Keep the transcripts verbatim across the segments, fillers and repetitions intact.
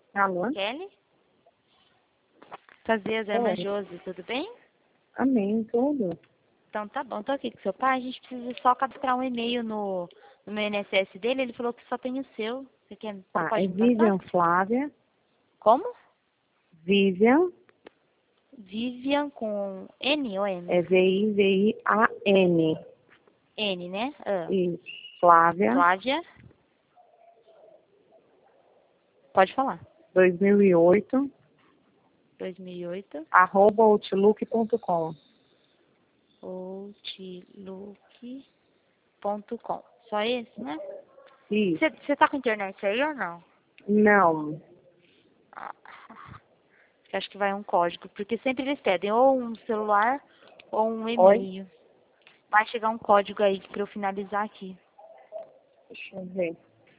Alô? Kelly? Fazer Zé Oi. Josi, tudo bem? Amém, tudo. Então tá bom, tô aqui com seu pai. A gente precisa só cadastrar um e-mail no, no meu I N S S dele. Ele falou que só tem o seu. Você, quer, você Tá, pode é me passar? Vivian Flávia. Como? Vivian, Vivian com N ou M? é V I V I A N. N, né? Ah. E Flávia, Flávia. Pode falar. dois mil e oito, dois mil e oito. arroba outlook ponto com. outlook ponto com. Só esse, né? Isso. Você tá com internet aí ou não? Não. Ah, acho que vai um código, porque sempre eles pedem ou um celular ou um Oi? e-mail. Vai chegar um código aí pra eu finalizar aqui. Deixa eu ver.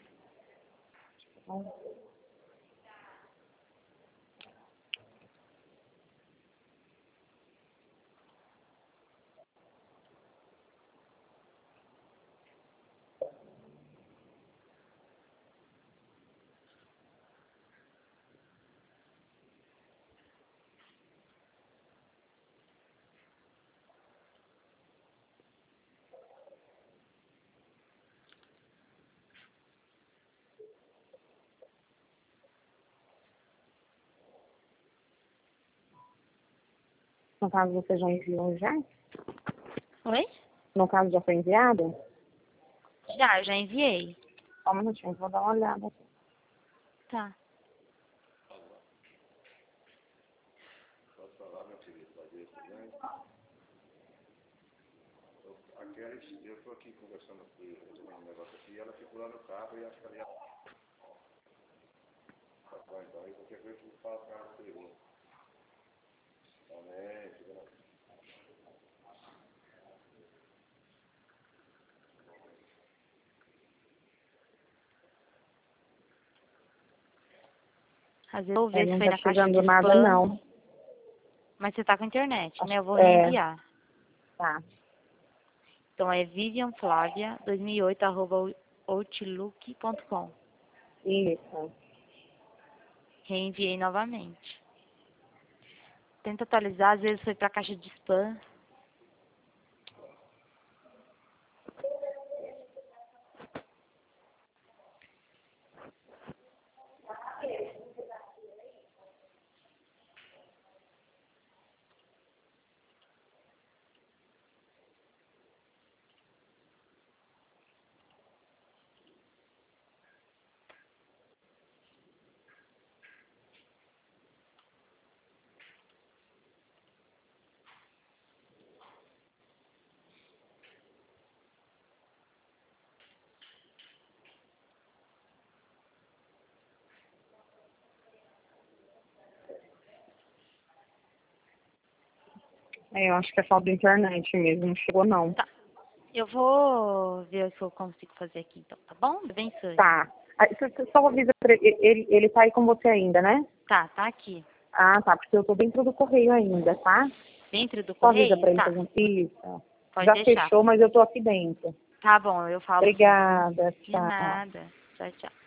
No caso, você já enviou já? Oi? No caso, já foi enviado? Já, já enviei. Só um minutinho, vou dar uma olhada aqui. Tá. A Kelly, eu estou aqui conversando com resolvendo um negócio aqui, ela ficou lá no carro e acho que ela ia... Tá bom, então, aí qualquer coisa eu falo com ela por aí. Amém, fica na... Às vezes eu vou É, ver se não foi tá na caixa de chegando nada, spam. não. Mas você tá com internet, né? Eu vou É, reenviar. tá. Então é Vivian Flávia dois mil e oito arroba outlook ponto com. Isso. Reenviei novamente. Tenta atualizar, às vezes foi pra caixa de spam. É, eu acho que é falta de internet mesmo, não chegou não. Tá. Eu vou ver se eu consigo fazer aqui, então, tá bom? Abençoe. Tá. Ah, Você você só avisa pra ele, ele, ele tá aí com você ainda, né? Tá, tá aqui. Ah, tá, porque eu tô dentro do correio ainda, tá? Dentro do Só avisa correio? pra ele Tá. fazer isso. Pode Já deixar. fechou, mas eu tô aqui dentro. Tá bom, eu falo sim. Obrigada, De tchau. nada. Tchau, tchau.